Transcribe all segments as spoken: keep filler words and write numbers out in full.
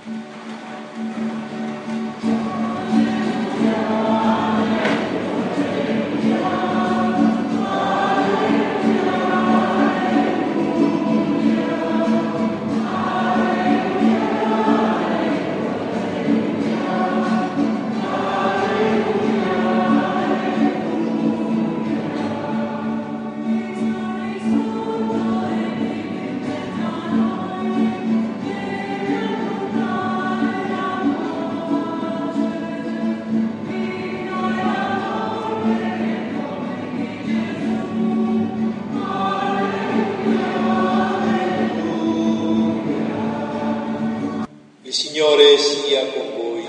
Il Signore sia con voi.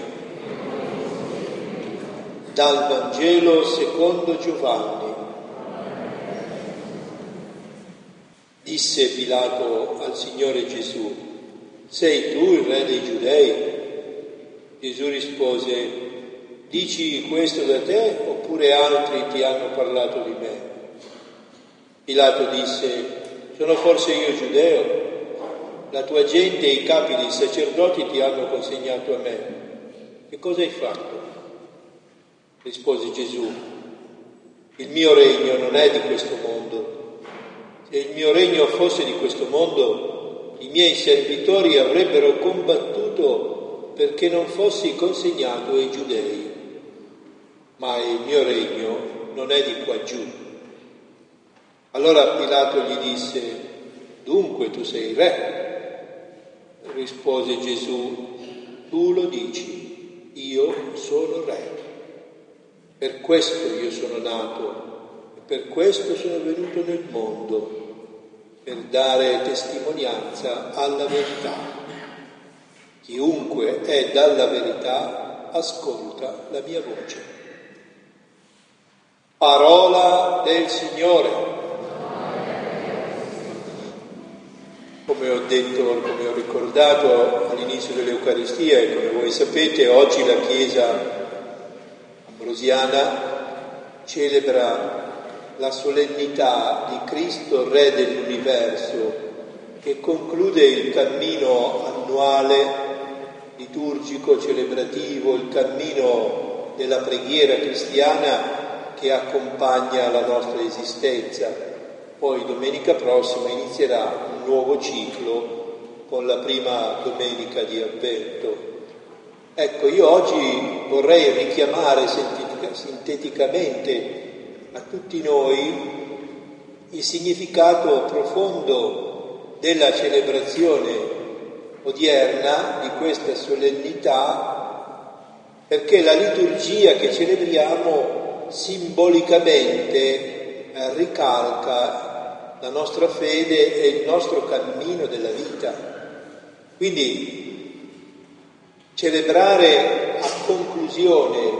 Dal Vangelo secondo Giovanni. Disse Pilato al Signore Gesù: sei tu il re dei Giudei? Gesù rispose: dici questo da te oppure altri ti hanno parlato di me? Pilato disse: sono forse io giudeo? La tua gente e i capi dei sacerdoti ti hanno consegnato a me. Che cosa hai fatto? Rispose Gesù: il mio regno non è di questo mondo. Se il mio regno fosse di questo mondo, i miei servitori avrebbero combattuto perché non fossi consegnato ai giudei. Ma il mio regno non è di qua giù. Allora Pilato gli disse: dunque tu sei re? Rispose Gesù: tu lo dici, io sono re. Per questo io sono nato e per questo sono venuto nel mondo, per dare testimonianza alla verità. Chiunque è dalla verità ascolta la mia voce. Parola del Signore. Come ho detto, come ho ricordato all'inizio dell'Eucaristia e come voi sapete, oggi la Chiesa ambrosiana celebra la solennità di Cristo, Re dell'universo, che conclude il cammino annuale, liturgico, celebrativo, il cammino della preghiera cristiana che accompagna la nostra esistenza. Poi domenica prossima inizierà un nuovo ciclo con la prima domenica di Avvento. Ecco, io oggi vorrei richiamare sintetica, sinteticamente a tutti noi il significato profondo della celebrazione odierna di questa solennità, perché la liturgia che celebriamo simbolicamente ricalca la nostra fede e il nostro cammino della vita. Quindi celebrare a conclusione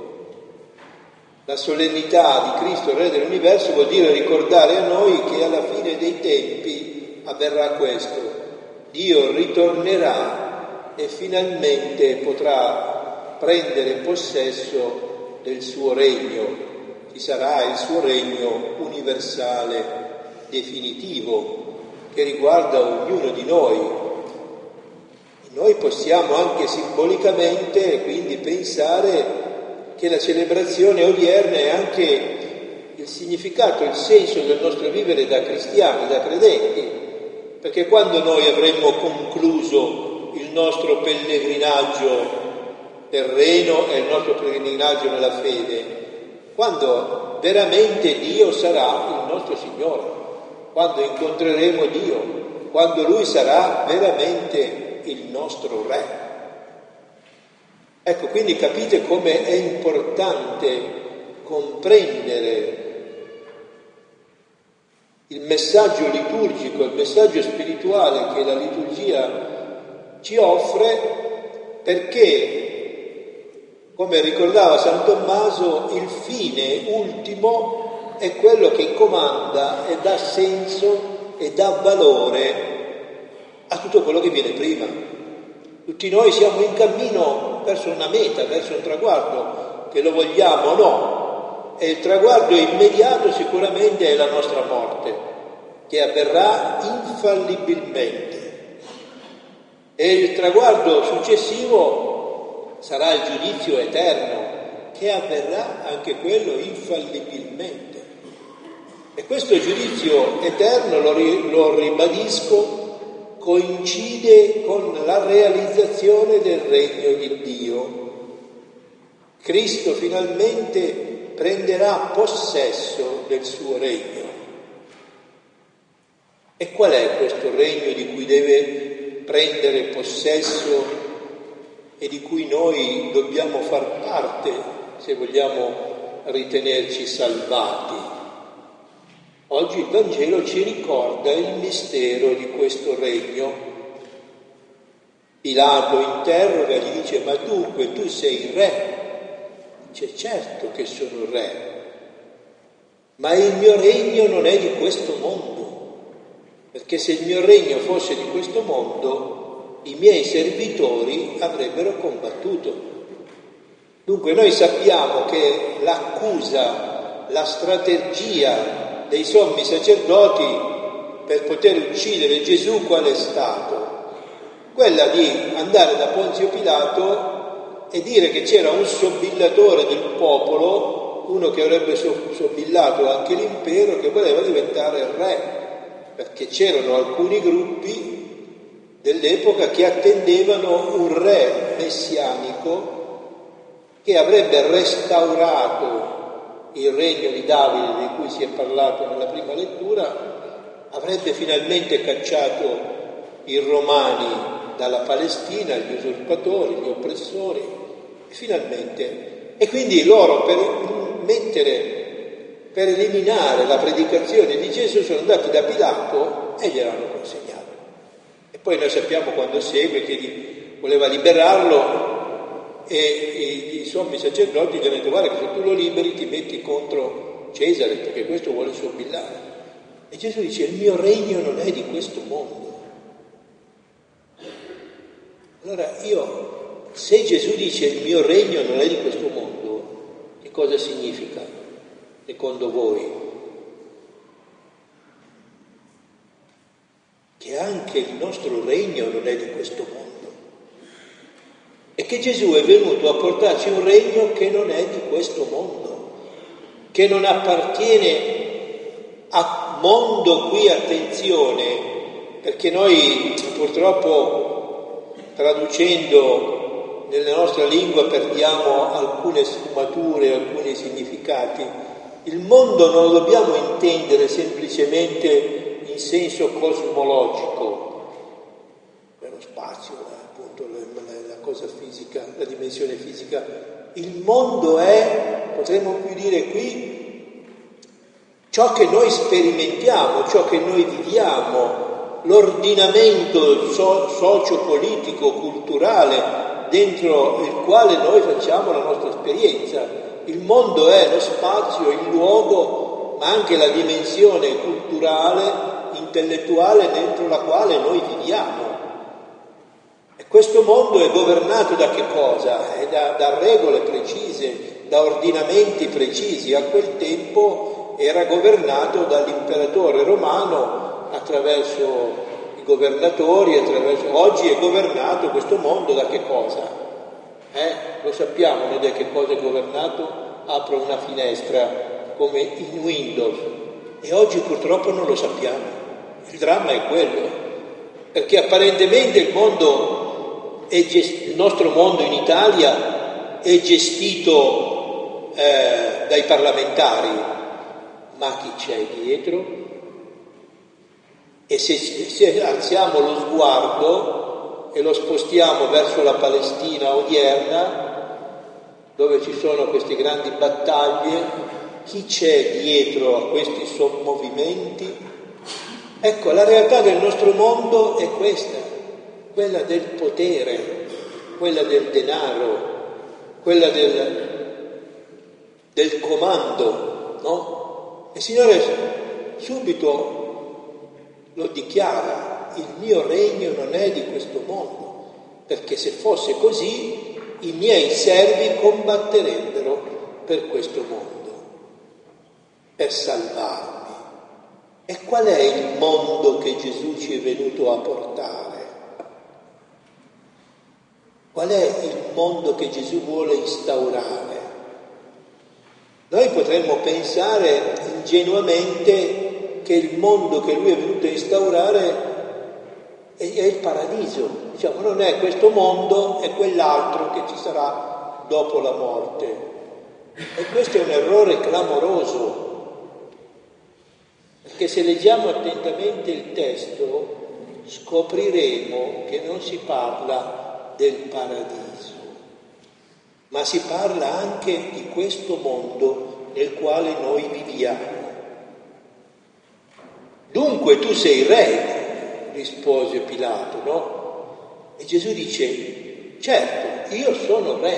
la solennità di Cristo, Re dell'universo, vuol dire ricordare a noi che alla fine dei tempi avverrà questo: Dio ritornerà e finalmente potrà prendere possesso del suo regno. Ci sarà il suo regno universale, definitivo, che riguarda ognuno di noi. E noi possiamo anche simbolicamente quindi pensare che la celebrazione odierna è anche il significato, il senso del nostro vivere da cristiani, da credenti, perché quando noi avremmo concluso il nostro pellegrinaggio terreno e il nostro pellegrinaggio nella fede, quando veramente Dio sarà il nostro Signore, quando incontreremo Dio, quando Lui sarà veramente il nostro Re. Ecco, quindi capite come è importante comprendere il messaggio liturgico, il messaggio spirituale che la liturgia ci offre, perché, come ricordava San Tommaso, il fine ultimo è quello che comanda e dà senso e dà valore a tutto quello che viene prima. Tutti noi siamo in cammino verso una meta, verso un traguardo, che lo vogliamo o no, e il traguardo immediato sicuramente è la nostra morte, che avverrà infallibilmente. E il traguardo successivo sarà il giudizio eterno, che avverrà anche quello infallibilmente. E questo giudizio eterno, lo, ri, lo ribadisco, coincide con la realizzazione del regno di Dio. Cristo finalmente prenderà possesso del suo regno. E qual è questo regno di cui deve prendere possesso e di cui noi dobbiamo far parte se vogliamo ritenerci salvati? Oggi il Vangelo ci ricorda il mistero di questo regno. Pilato interroga, gli dice: ma dunque tu sei il re? Dice: certo che sono il re, ma il mio regno non è di questo mondo. Perché se il mio regno fosse di questo mondo, i miei servitori avrebbero combattuto. Dunque noi sappiamo che l'accusa, la strategia dei sommi sacerdoti per poter uccidere Gesù qual è stato? Quella di andare da Ponzio Pilato e dire che c'era un sobillatore del popolo, uno che avrebbe sobillato anche l'impero, che voleva diventare il re. Perché c'erano alcuni gruppi dell'epoca che attendevano un re messianico che avrebbe restaurato il regno di Davide, di cui si è parlato nella prima lettura, avrebbe finalmente cacciato i romani dalla Palestina, gli usurpatori, gli oppressori, e finalmente. E quindi loro, per mettere Per eliminare la predicazione di Gesù, sono andati da Pilato e gliel'hanno consegnato. E poi noi sappiamo quando segue che voleva liberarlo e i, i sommi sacerdoti gli hanno detto: guarda che se tu lo liberi ti metti contro Cesare, perché questo vuole sobillare. E Gesù dice: il mio regno non è di questo mondo. Allora io, se Gesù dice il mio regno non è di questo mondo, che cosa significa? Secondo voi? Che anche il nostro regno non è di questo mondo e che Gesù è venuto a portarci un regno che non è di questo mondo, che non appartiene a mondo, qui attenzione, perché noi purtroppo traducendo nella nostra lingua perdiamo alcune sfumature, alcuni significati. Il mondo non lo dobbiamo intendere semplicemente in senso cosmologico, lo spazio, appunto la, la cosa fisica, la dimensione fisica. Il mondo è, potremmo più dire qui, ciò che noi sperimentiamo, ciò che noi viviamo, l'ordinamento so- socio-politico, culturale, dentro il quale noi facciamo la nostra esperienza. Il mondo è lo spazio, il luogo, ma anche la dimensione culturale, intellettuale dentro la quale noi viviamo. E questo mondo è governato da che cosa? È da, da regole precise, da ordinamenti precisi. A quel tempo era governato dall'imperatore romano attraverso i governatori, attraverso... oggi è governato questo mondo da che cosa? Eh, lo sappiamo noi da che cosa è governato? Apro una finestra come in Windows e oggi purtroppo non lo sappiamo. Il dramma è quello, perché apparentemente il mondo è gest- il nostro mondo in Italia è gestito eh, dai parlamentari, ma chi c'è dietro? E se, se alziamo lo sguardo e lo spostiamo verso la Palestina odierna, dove ci sono queste grandi battaglie, chi c'è dietro a questi sommovimenti? Ecco, la realtà del nostro mondo è questa, quella del potere, quella del denaro, quella del, del comando, no? E il Signore subito lo dichiara: il mio regno non è di questo mondo, perché se fosse così i miei servi combatterebbero per questo mondo, per salvarmi. E qual è il mondo che Gesù ci è venuto a portare? Qual è il mondo che Gesù vuole instaurare? Noi potremmo pensare ingenuamente che il mondo che lui è venuto a instaurare è, è il paradiso. Diciamo, non è questo mondo, è quell'altro che ci sarà dopo la morte. E questo è un errore clamoroso, perché se leggiamo attentamente il testo scopriremo che non si parla del paradiso, ma si parla anche di questo mondo nel quale noi viviamo. Dunque tu sei re, rispose Pilato, no? E Gesù dice, certo, io sono re,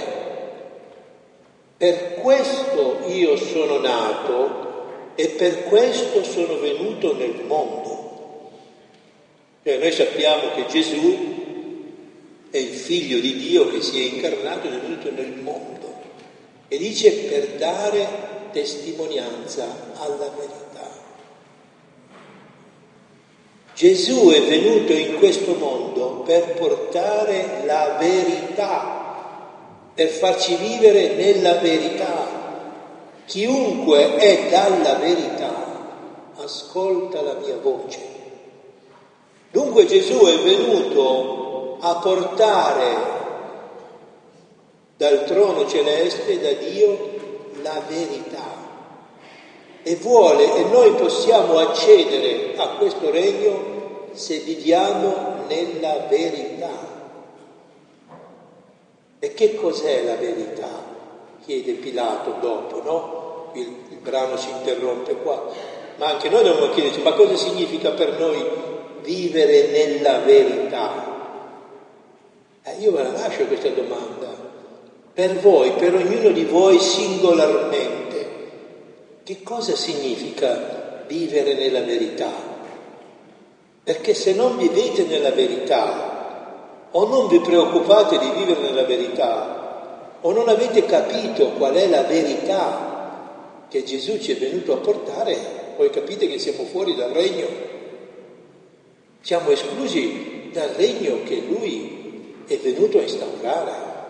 per questo io sono nato e per questo sono venuto nel mondo. Cioè, noi sappiamo che Gesù è il figlio di Dio che si è incarnato ed è venuto nel mondo, e dice per dare testimonianza alla verità. Gesù è venuto in questo mondo per portare la verità, per farci vivere nella verità. Chiunque è dalla verità ascolta la mia voce. Dunque Gesù è venuto a portare dal trono celeste, da Dio, la verità. E vuole, e noi possiamo accedere a questo regno se viviamo nella verità. E che cos'è la verità? Chiede Pilato dopo, no? Il, il brano si interrompe qua. Ma anche noi dobbiamo chiederci, ma cosa significa per noi vivere nella verità? Eh, io ve la lascio questa domanda. Per voi, per ognuno di voi singolarmente, che cosa significa vivere nella verità? Perché se non vivete nella verità, o non vi preoccupate di vivere nella verità, o non avete capito qual è la verità che Gesù ci è venuto a portare, poi capite che siamo fuori dal regno, siamo esclusi dal regno che Lui è venuto a instaurare.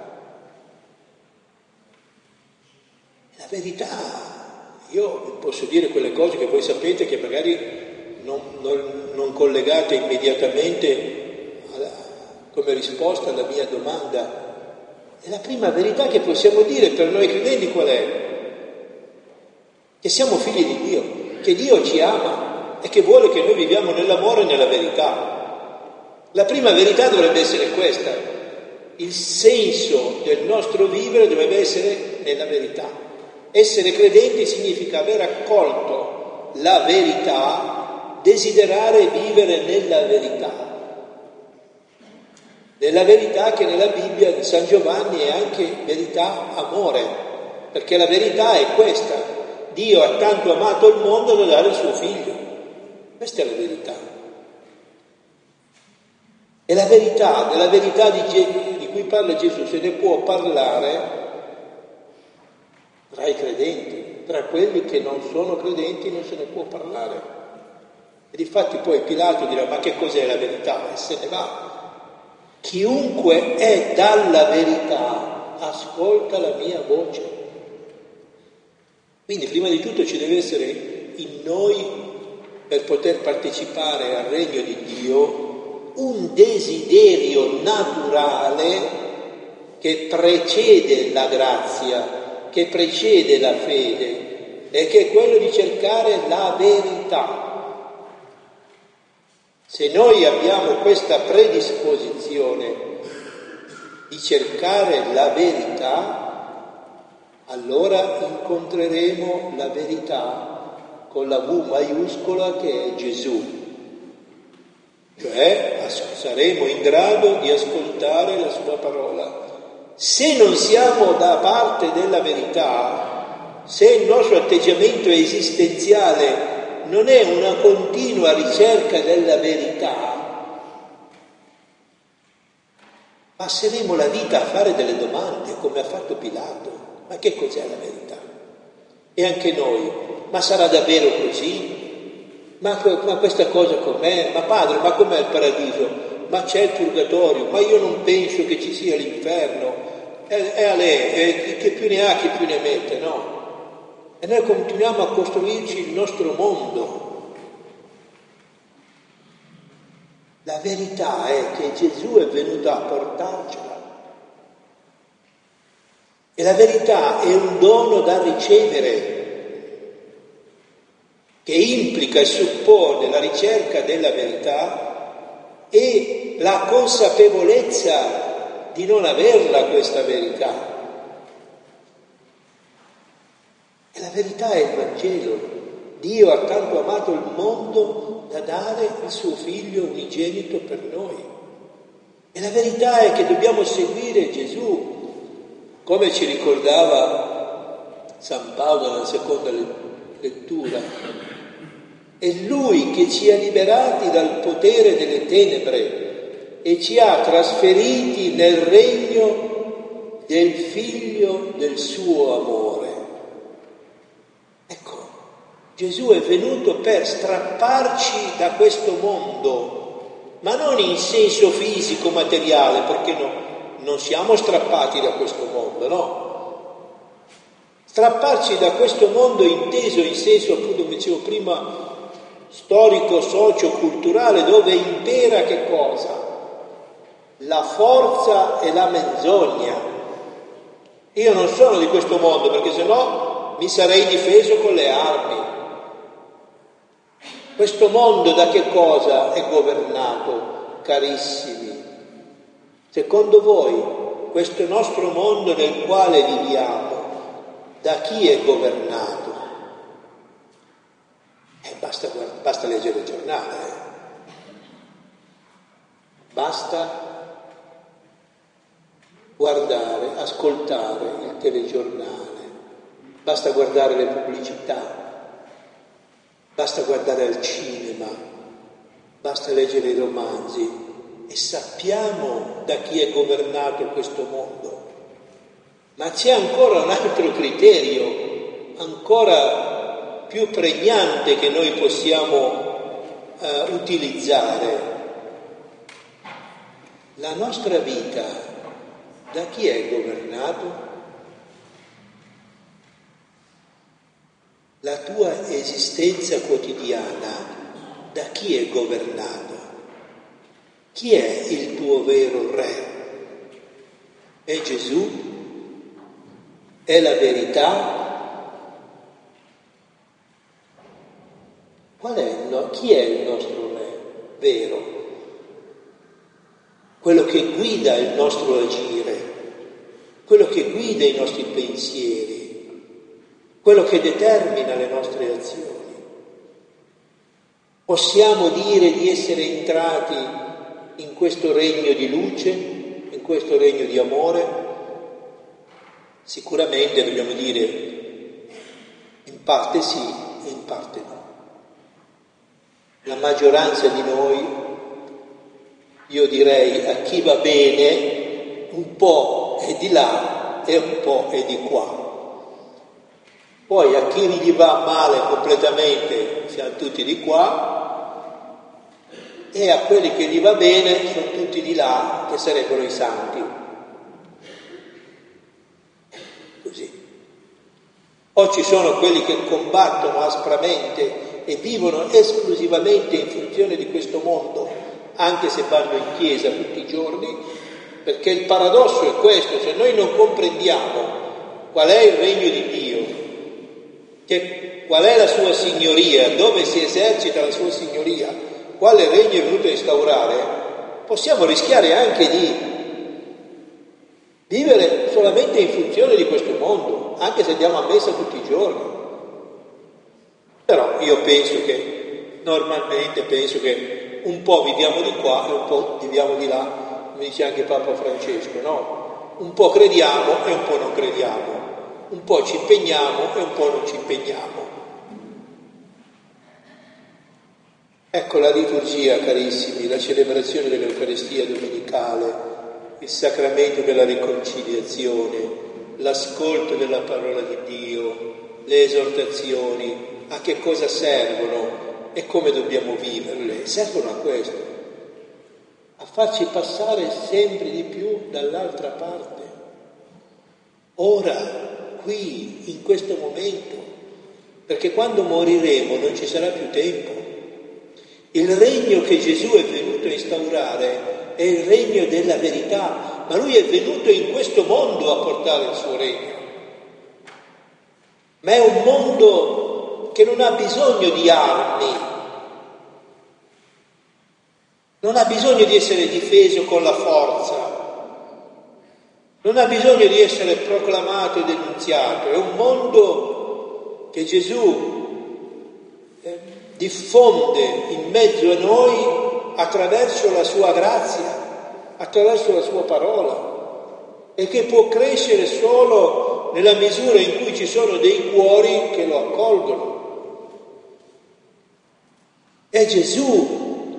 La verità, io posso dire quelle cose che voi sapete che magari non, non, non collegate immediatamente alla, come risposta alla mia domanda. E la prima verità che possiamo dire per noi credenti qual è? Che siamo figli di Dio, che Dio ci ama e che vuole che noi viviamo nell'amore e nella verità. La prima verità dovrebbe essere questa: il senso del nostro vivere dovrebbe essere nella verità. Essere credenti significa aver accolto la verità, desiderare vivere nella verità. Nella verità che nella Bibbia di San Giovanni è anche verità amore, perché la verità è questa: Dio ha tanto amato il mondo da dare il suo figlio. Questa è la verità. E la verità, della verità di, Ge- di cui parla Gesù, se ne può parlare tra i credenti, tra quelli che non sono credenti non se ne può parlare. E difatti poi Pilato dirà: ma che cos'è la verità? E se ne va. Chiunque è dalla verità ascolta la mia voce. Quindi prima di tutto ci deve essere in noi, per poter partecipare al regno di Dio, un desiderio naturale che precede la grazia, che precede la fede, e che è quello di cercare la verità. Se noi abbiamo questa predisposizione di cercare la verità, allora incontreremo la verità con la V maiuscola, che è Gesù. Cioè saremo in grado di ascoltare la sua parola. Se non siamo da parte della verità, se il nostro atteggiamento esistenziale non è una continua ricerca della verità, passeremo la vita a fare delle domande, come ha fatto Pilato. Ma che cos'è la verità? E anche noi, ma sarà davvero così? Ma, ma questa cosa com'è? Ma padre, ma com'è il paradiso? ma c'è il purgatorio, ma io non penso che ci sia l'inferno, è, è a lei, è, chi più ne ha, chi più ne mette, no? E noi continuiamo a costruirci il nostro mondo. La verità è che Gesù è venuto a portarcela. E la verità è un dono da ricevere, che implica e suppone la ricerca della verità e la consapevolezza di non averla questa verità. E la verità è il Vangelo. Dio ha tanto amato il mondo da dare il suo figlio unigenito per noi. E la verità è che dobbiamo seguire Gesù, come ci ricordava San Paolo nella seconda lettura. È Lui che ci ha liberati dal potere delle tenebre e ci ha trasferiti nel regno del Figlio del suo amore. Ecco, Gesù è venuto per strapparci da questo mondo, ma non in senso fisico, materiale, perché no, non siamo strappati da questo mondo, no? Strapparci da questo mondo inteso in senso, appunto, come dicevo prima, storico, socio-culturale, dove impera che cosa? La forza e la menzogna. Io non sono di questo mondo, perché sennò mi sarei difeso con le armi. Questo mondo da che cosa è governato, carissimi? Secondo voi, questo nostro mondo nel quale viviamo, da chi è governato? Eh, basta, basta leggere il giornale, eh. Basta guardare, ascoltare il telegiornale, basta guardare le pubblicità, basta guardare al cinema, basta leggere i romanzi e sappiamo da chi è governato questo mondo. Ma c'è ancora un altro criterio, ancora più pregnante, che noi possiamo uh, utilizzare. La nostra vita da chi è governato? La tua esistenza quotidiana da chi è governata? Chi è il tuo vero re? È Gesù? È la verità? Qual è il no- chi è il nostro re vero? Quello che guida il nostro agire, quello che guida i nostri pensieri, quello che determina le nostre azioni. Possiamo dire di essere entrati in questo regno di luce, in questo regno di amore? Sicuramente dobbiamo dire in parte sì e in parte no. La maggioranza di noi, io direi, a chi va bene, un po' è di là e un po' è di qua. Poi a chi gli va male completamente, siamo tutti di qua, e a quelli che gli va bene sono tutti di là, che sarebbero i santi. Così. O ci sono quelli che combattono aspramente e vivono esclusivamente in funzione di questo mondo, anche se vanno in chiesa tutti i giorni, perché il paradosso è questo: se noi non comprendiamo qual è il regno di Dio, che, qual è la sua signoria, dove si esercita la sua signoria, quale regno è venuto a instaurare, possiamo rischiare anche di vivere solamente in funzione di questo mondo, anche se andiamo a messa tutti i giorni. Però io penso che, normalmente penso che un po' viviamo di qua e un po' viviamo di là, come dice anche Papa Francesco, no? Un po' crediamo e un po' non crediamo, un po' ci impegniamo e un po' non ci impegniamo. Ecco la liturgia, carissimi, la celebrazione dell'Eucaristia domenicale, il sacramento della riconciliazione, l'ascolto della parola di Dio, le esortazioni, a che cosa servono e come dobbiamo viverle? Servono a questo, a farci passare sempre di più dall'altra parte. Ora, qui, in questo momento, perché quando moriremo non ci sarà più tempo. Il regno che Gesù è venuto a instaurare è il regno della verità, ma lui è venuto in questo mondo a portare il suo regno. Ma è un mondo che non ha bisogno di armi, non ha bisogno di essere difeso con la forza, non ha bisogno di essere proclamato e denunziato. È un mondo che Gesù eh, diffonde in mezzo a noi attraverso la sua grazia, attraverso la sua parola, e che può crescere solo nella misura in cui ci sono dei cuori che lo accolgono. È Gesù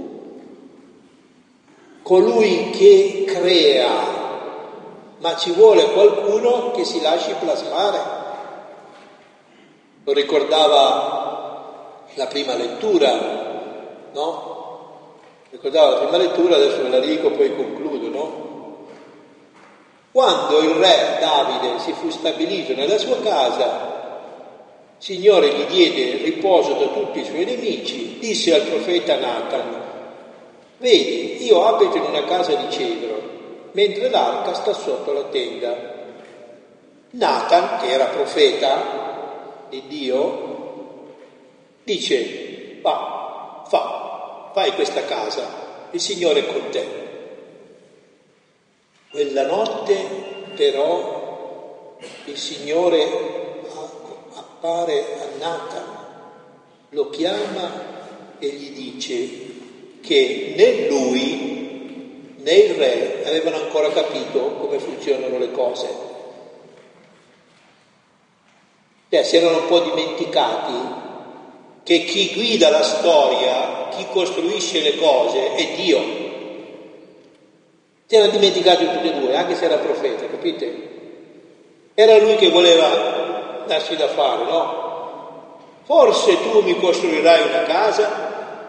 colui che crea, ma ci vuole qualcuno che si lasci plasmare. Lo ricordava la prima lettura, no? Ricordava la prima lettura, adesso ve la dico, poi concludo, no? Quando il re Davide si fu stabilito nella sua casa, il Signore gli diede riposo da tutti i suoi nemici, disse al profeta Natan: vedi, io abito in una casa di cedro, mentre l'arca sta sotto la tenda. Natan, che era profeta di Dio, dice: va, fa, fai questa casa, il Signore è con te. Quella notte però il Signore appare a Natan, lo chiama e gli dice che né lui né il re avevano ancora capito come funzionano le cose. Cioè, si erano un po' dimenticati che chi guida la storia, chi costruisce le cose è Dio. Si erano dimenticati tutti e due, anche se era profeta, capite? Era lui che voleva darsi da fare, no? Forse tu mi costruirai una casa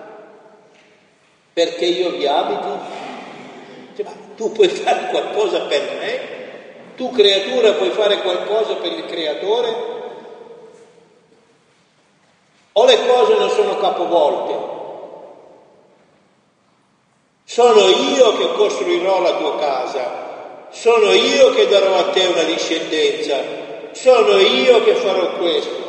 perché io vi abiti? Cioè, ma tu puoi fare qualcosa per me? Tu creatura puoi fare qualcosa per il creatore? O le cose non sono capovolte? Sono io che costruirò la tua casa, sono io che darò a te una discendenza, sono io che farò questo.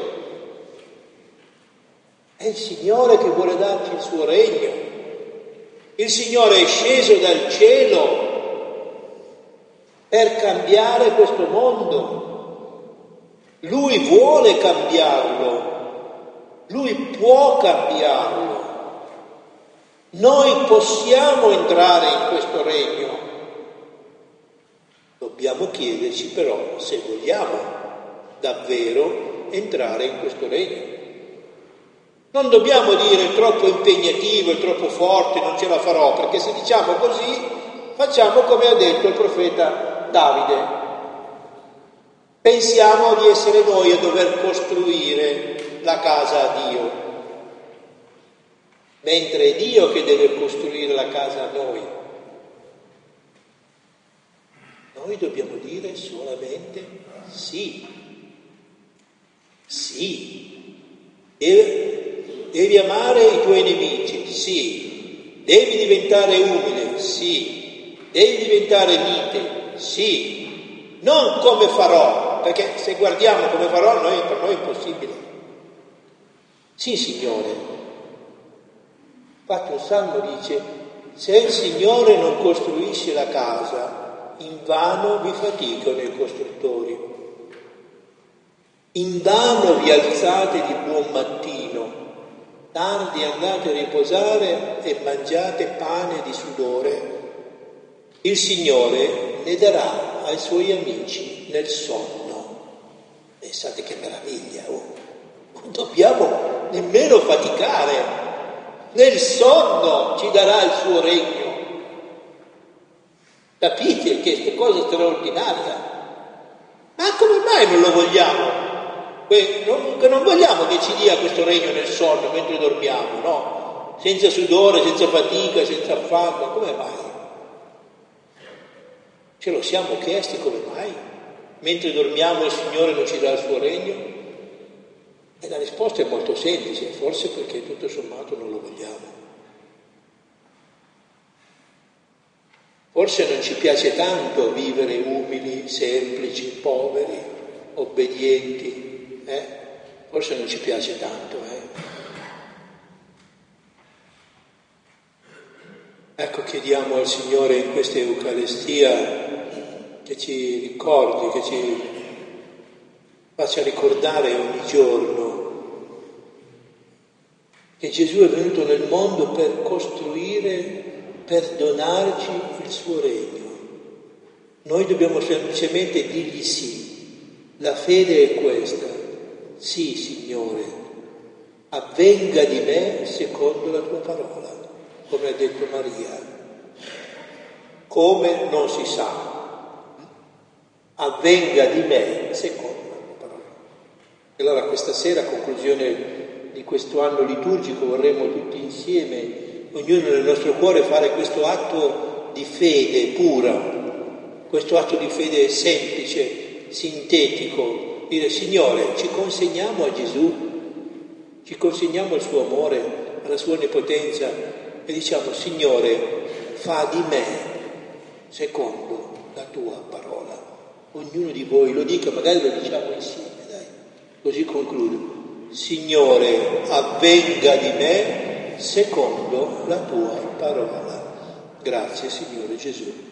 È il Signore che vuole darci il suo regno. Il Signore è sceso dal cielo per cambiare questo mondo. Lui vuole cambiarlo, Lui può cambiarlo. Noi possiamo entrare in questo regno. Dobbiamo chiederci però se vogliamo davvero entrare in questo regno. Non dobbiamo dire è troppo impegnativo, è troppo forte, non ce la farò, perché se diciamo così facciamo come ha detto il profeta Davide. Pensiamo di essere noi a dover costruire la casa a Dio, mentre è Dio che deve costruire la casa a noi. Noi dobbiamo dire solamente sì, sì. E devi amare i tuoi nemici, sì. Devi diventare umile, sì. Devi diventare mite, sì. Non come farò, perché se guardiamo come farò, noi, per noi è impossibile. Sì, Signore. Infatti un salmo dice: se il Signore non costruisce la casa, invano vi faticano i costruttori. Invano vi alzate di buon mattino, tardi andate a riposare e mangiate pane di sudore. Il Signore ne darà ai suoi amici nel sonno. Pensate che meraviglia, oh. Non dobbiamo nemmeno faticare. Nel sonno ci darà il suo regno. Capite che è cosa straordinaria? Ma come mai non lo vogliamo? Che non vogliamo che ci dia questo regno nel sonno mentre dormiamo, no? Senza sudore, senza fatica, senza affanno, come mai? Ce lo siamo chiesti come mai? Mentre dormiamo il Signore non ci dà il suo regno? E la risposta è molto semplice, forse perché tutto sommato non lo vogliamo. Forse non ci piace tanto vivere umili, semplici, poveri, obbedienti, eh? Forse non ci piace tanto, eh? Ecco, chiediamo al Signore in questa Eucaristia che ci ricordi, che ci faccia ricordare ogni giorno che Gesù è venuto nel mondo per costruire, per donarci il suo regno. Noi dobbiamo semplicemente dirgli sì. La fede è questa. Sì, Signore, avvenga di me secondo la tua parola, come ha detto Maria. Come non si sa. Avvenga di me secondo la tua parola. E allora questa sera, a conclusione di questo anno liturgico, vorremmo tutti insieme, ognuno nel nostro cuore, fare questo atto di fede pura, questo atto di fede semplice, sintetico, dire: Signore, ci consegniamo a Gesù, ci consegniamo al suo amore, alla sua onnipotenza e diciamo: Signore, fa di me secondo la tua parola. Ognuno di voi lo dica, magari lo diciamo insieme, dai, così concludo. Signore, avvenga di me secondo la tua parola. Grazie, Signore Gesù.